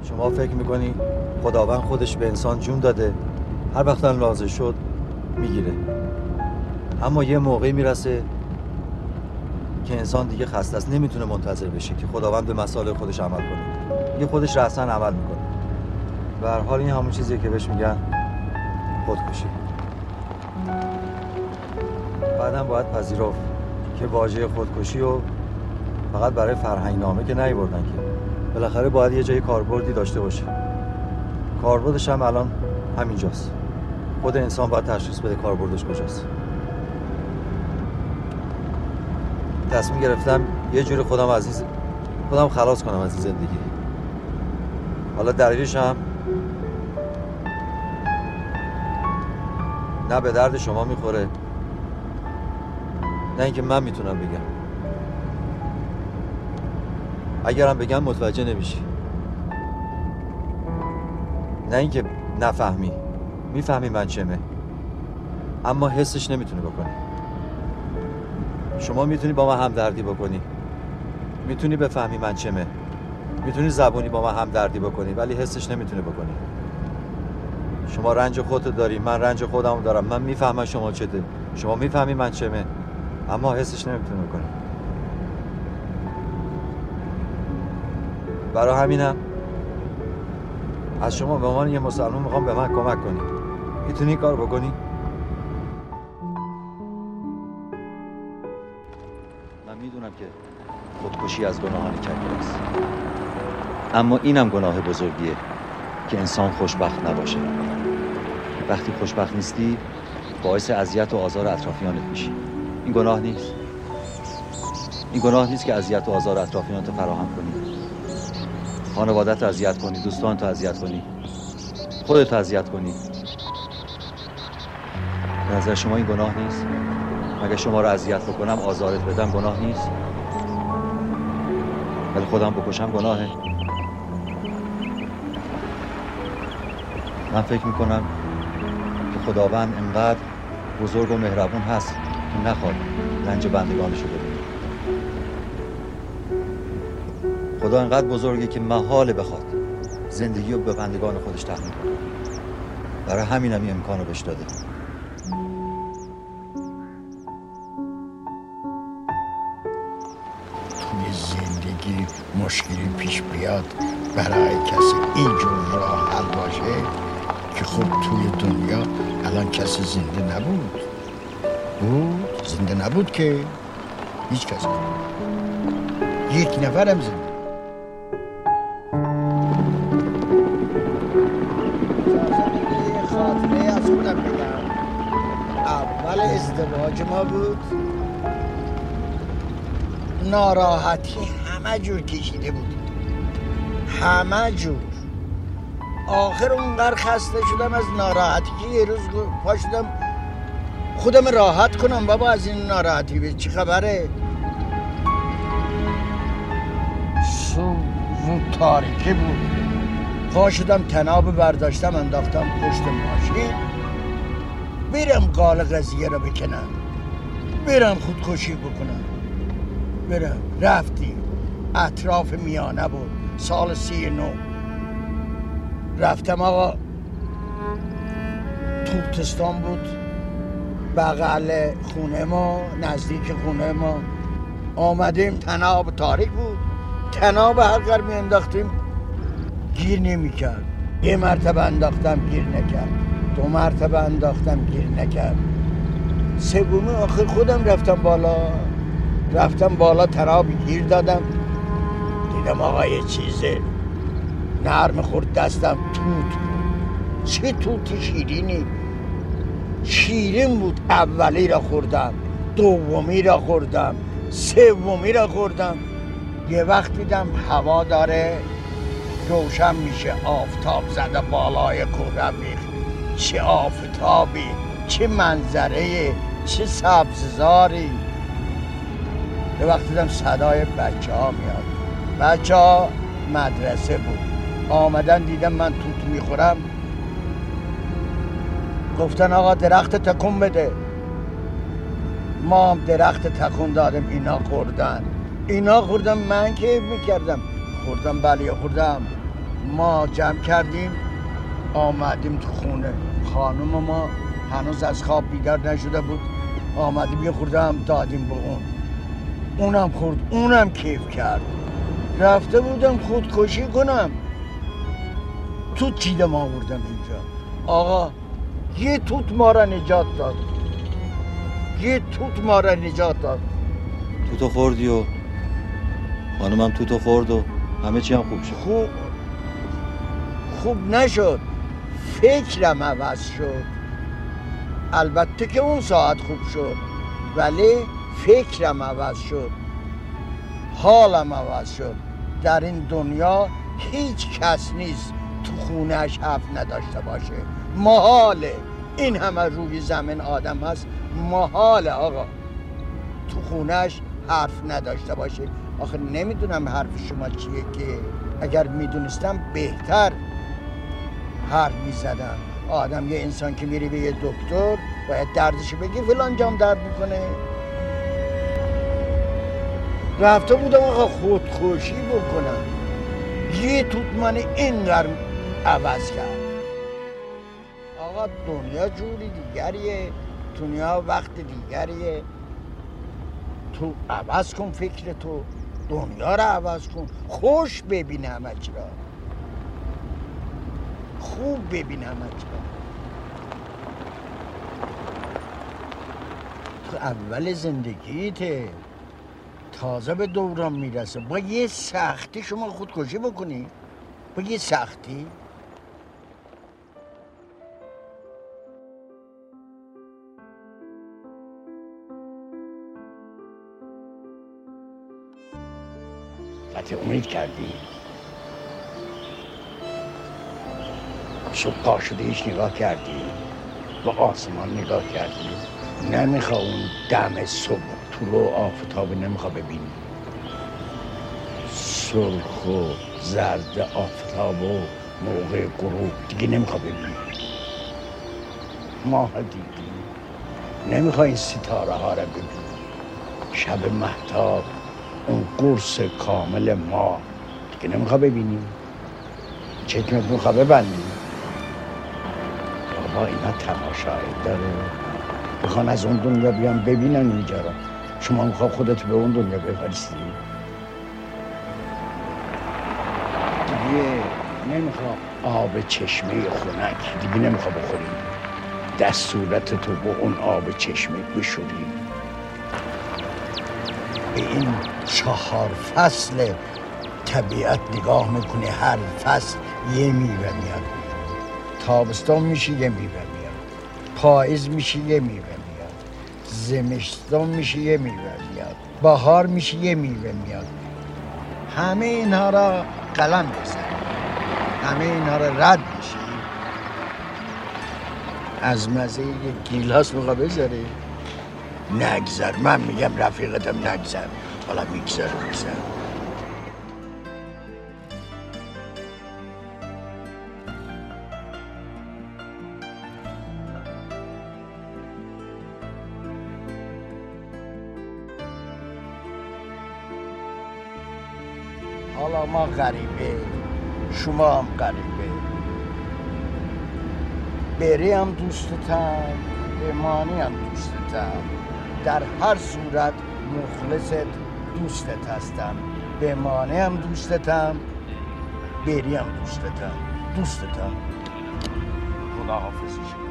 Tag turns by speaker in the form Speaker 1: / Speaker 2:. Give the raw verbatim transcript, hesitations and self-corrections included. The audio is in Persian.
Speaker 1: شما فکر میکنی خداوند خودش به انسان جون داده، هر وقت لازم شد میگیره، اما یه موقعی میرسه که انسان دیگه خسته است، نمیتونه منتظر بشه که خداوند به مصالح خودش عمل کنه، دیگه خودش رأساً عمل میکنه. به هر حال این همون چیزیه که بهش میگن خودکشی. بعدم باید پذیرفت که واژه خودکشی رو فقط برای فرهنگنامه که نیاوردن، که بالاخره باید یه جای کاربردی داشته باشه. کاربردش هم الان همینجاست. خود انسان باید تشخیص بده کاربردش کجاست. تصمیم گرفتم یه جوری خودم عزیز خودم خلاص کنم از این زندگی. حالا دلیلش هم نه به درد شما میخوره، نه اینکه من میتونم بگم. اگرم بگم متوجه نمیشی، نه اینکه نفهمی، میفهمی من چمه، اما حسش نمیتونی بکنی. شما میتونی با من همدردی بکنی، میتونی بفهمی من چمه، میتونی زبونی با من همدردی بکنی، ولی حسش نمیتونی بکنی. شما رنج خودتو داری، من رنج خودمو دارم. من میفهمم شما چته، شما میفهمی من چمه، اما حسش نمیتونی بکنی. برای همینم از شما به عنوان یه مسلمان میخوام به من کمک کنی. میتونی این کار بکنی؟ من میدونم که خودکشی از گناهان کبیر است، اما اینم گناه بزرگیه که انسان خوشبخت نباشه. وقتی خوشبخت نیستی باعث اذیت و آزار اطرافیانت میشی. این گناه نیست. این گناه نیست که اذیت و آزار اطرافیانت فراهم کنی، خانوادت رو اذیت کنی، دوستان تو اذیت کنی، خودت رو اذیت کنی. به نظر شما این گناه نیست؟ مگه شما رو اذیت بکنم، آزارت بدم گناه نیست؟ ولی خودم بکشم گناهه. من فکر میکنم که خداوند انقدر بزرگ و مهربون هست که نخواد رنج بندگانشو ببینه. خدا انقدر بزرگه که محاله بخواد زندگی رو به بندگان خودش تحمیل کنه. برای همینم این امکانو بهش داده.
Speaker 2: توی زندگی مشکلی پیش بیاد برای کسی اینجور راه حل باشه که خب توی دنیا الان کسی زنده نبود. بود زنده نبود که هیچ کسی، یک نفرم زنده. خاطره از خودم بگم، اول ازدواج ما بود، ناراحتی همه جور کشیده بودیم، همه جور. آخر اونقدر خسته شدم از ناراحتی که یه روز پا شدم خودم راحت کنم. بابا از این ناراحتی به چی خبره؟ صبح زود تاریکی بود، پا شدم تناب برداشتم انداختم پشت ماشین، برم قال قضیه رو بکنم، برم خودکشی بکنم. برم رفتیم، اطراف میانه بود، سال سی نو. رفتم آقا، توتستان بود بغل خونه ما، نزدیک خونه ما. آمدیم تناب تاریک بود، تناب هر قدر می انداختیم گیر نمی کرد. یه مرتبه انداختم گیر نکرد، دو مرتبه انداختم گیر نکرد، سومی آخر خودم رفتم بالا. رفتم بالا تناب گیر دادم، دیدم آقا یه چیزه نرم خورد دستم، توت بود. چه توت شیرینی، شیرین بود. اولی را خوردم، دومی را خوردم، سومی را خوردم. یه وقت دیدم هوا داره روشن میشه، آفتاب زده بالای کوه رفیق. چه آفتابی، چه منظره، چه سبززاری. یه وقت دیدم صدای بچه ها میاد، بچه ها مدرسه بود آمدن، دیدم من توت میخورم، گفتن آقا درخت تکون بده. ما هم درخت تکون دادم، اینا خوردن. اینا خوردم، من کیف میکردم. خوردم، بله خوردم. ما جمع کردیم آمدیم تو خونه. خانم ما هنوز از خواب بیدار نشده بود، آمدیم یه خورده هم دادیم به اون، اونم خورد، اونم کیف کرد. رفته بودم خودکشی کنم، توت چیدم آوردم اینجا. آقا یه توت ما را نجات داد، یه توت ما را نجات داد.
Speaker 1: توتو خوردی و خانمم توتو خورد و همه چی هم خوب شد.
Speaker 2: خوب خوب نشد، فکرم عوض شد. البته که اون ساعت خوب شد، ولی فکرم عوض شد، حالم عوض شد. در این دنیا هیچ کس نیست تو خونهش حرف نداشته باشه. محاله. این همه روی زمین آدم هست، محاله آقا تو خونهش حرف نداشته باشه. آخه نمیدونم حرف شما چیه، که اگر میدونستم بهتر حرف میزدم. آدم یه انسان که میری به یه دکتر باید دردشو بگی فلان جام درد میکنه. رفته بودم آقا خودکشی بکنم، یه توت من اینقدر عوض کرد. آقا دنیا جوری دیگریه، دنیا وقت دیگریه. تو عوض کن فکر تو، دنیا رو عوض کن، خوش ببین همه چی را، خوب ببین همه چی را. تو اول زندگیته، تازه به دوران میرسه، با یه سختی شما خودکشی بکنی، با یه سختی. قطع امید کردی؟ صبح پا شده ایش نگاه کردی؟ به آسمان نگاه کردی؟ نمیخوا اون دم صبح طلوع آفتاب نمیخوا ببینی؟ سرخ و زرد آفتاب و موقع غروب دیگه نمیخوا ببینی؟ ماه دیدی؟ نمیخوا این ستاره ها رو ببینی؟ شب مهتاب اون قرص کامل ما دیگه نمیخوا ببینی؟ چشمت میخوا ببندی؟ بابا اینا تماشایی داره، بخوان از اون دنیا بیان ببینن اینجا رو. شما میخوا خودت به اون دنیا بفرستی؟ دیگه نمیخوا آب چشمه خنک دیگه نمیخوا بخوری، دستورت تو با اون آب چشمه بشوری. به این چهار فصل طبیعت نگاه میکنه، هر فصل یه میوه میاد. تابستان میشه یه میوه میاد، پاییز میشه یه میوه میاد، زمستان میشه یه میوه میاد، بهار میشه یه میوه میاد. همه اینها را قلم بزن، همه اینها را رد میشی. از مزه یک گیلاس میخوا بذاری؟ نگذر. من میگم رفیقتم نگذر، حالا میگذر میگذر. حالا ما غریبه، شما هم غریبه. بری هم دوستتم، بمانی هم دوستتم. در هر صورت مخلصت دوستت هستم. بمانی هم دوستتم، بری هم دوستتم، دوستتم. خدا حافظش.